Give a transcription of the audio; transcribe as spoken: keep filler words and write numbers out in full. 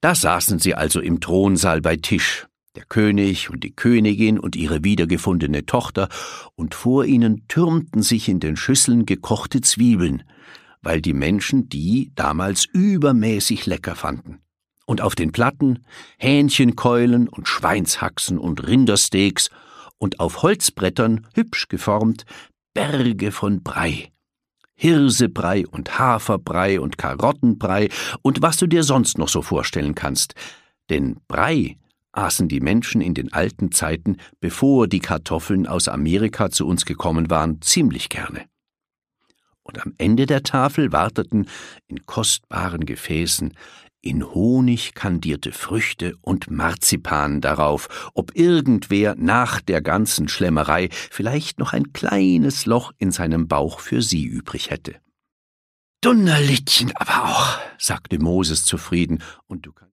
Da saßen sie also im Thronsaal bei Tisch, der König und die Königin und ihre wiedergefundene Tochter, und vor ihnen türmten sich in den Schüsseln gekochte Zwiebeln, weil die Menschen die damals übermäßig lecker fanden. Und auf den Platten Hähnchenkeulen und Schweinshaxen und Rindersteaks und auf Holzbrettern, hübsch geformt, Berge von Brei. Hirsebrei und Haferbrei und Karottenbrei und was du dir sonst noch so vorstellen kannst. Denn Brei aßen die Menschen in den alten Zeiten, bevor die Kartoffeln aus Amerika zu uns gekommen waren, ziemlich gerne. Und am Ende der Tafel warteten in kostbaren Gefäßen in Honig kandierte Früchte und Marzipan darauf, ob irgendwer nach der ganzen Schlemmerei vielleicht noch ein kleines Loch in seinem Bauch für sie übrig hätte. »Dunnerlittchen aber auch«, sagte Moses zufrieden, »und du kannst